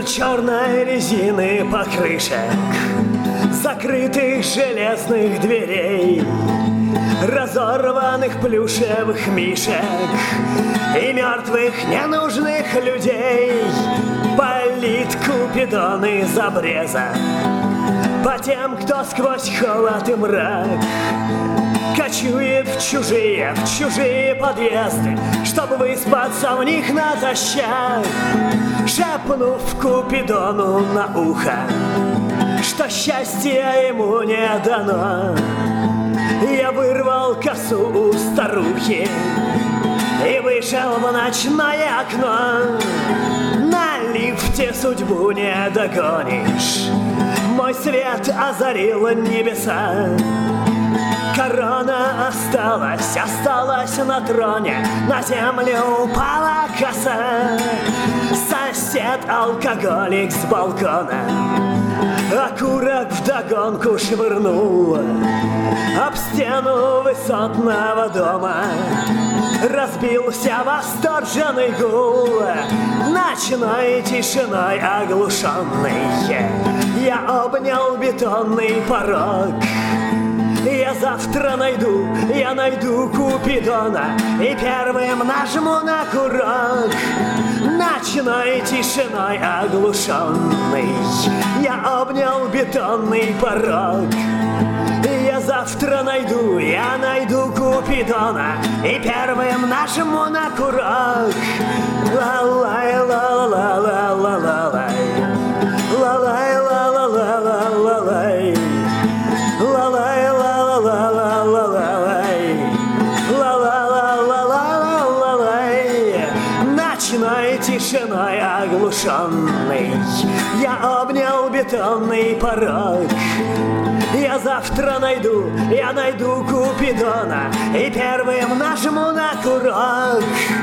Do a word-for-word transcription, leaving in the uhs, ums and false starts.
черной резины покрышек, закрытых железных дверей, разорванных плюшевых мишек и мертвых ненужных людей. Палит Купидон из обреза по тем, кто сквозь холод и мрак кочует в чужие, в чужие подъезды, чтобы выспаться в них натощак, шепнув Купидону на ухо, что счастье ему не дано. Я вырвал косу у старухи и вышел в ночное окно. На лифте судьбу не догонишь, мой свет озарил небеса. Корона осталась, осталась на троне, на землю упала коса. Сосед-алкоголик с балкона окурок вдогонку швырнул об стену высотного дома. Разбился восторженный гул, ночной тишиной оглушенный. Я обнял бетонный порог. Я завтра найду, я найду Купидона и первым нажму на курок. Ночной тишиной оглушенный я обнял бетонный порог. Я завтра найду, я найду Купидона и первым нажму на курок. Ла-лай, ла-ла-ла-ла-ла-лай, ла-лай, ла-ла-ла-ла-ла-лай, ла-лай, ла-ла-ла-ла-ла-лай, ла-ла-ла-ла-ла-ла-лай. Ночной тишиной оглушенный я обнял бетонный порог. Я завтра найду, я найду Купидона и первым нажму на курок.